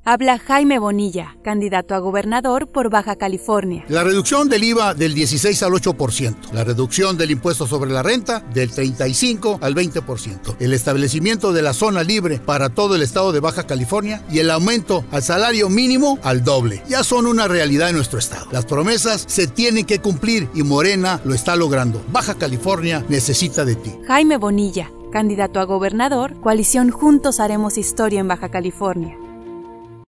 Habla Jaime Bonilla, candidato a gobernador por Baja California. La reducción del IVA del 16 al 8%, la reducción del impuesto sobre la renta del 35 al 20%, el establecimiento de la zona libre para todo el estado de Baja California y el aumento al salario mínimo al doble. Ya son una realidad en nuestro estado. Las promesas se tienen que cumplir y Morena lo está logrando. Baja California necesita de ti. Jaime Bonilla, candidato a gobernador, coalición Juntos Haremos Historia en Baja California.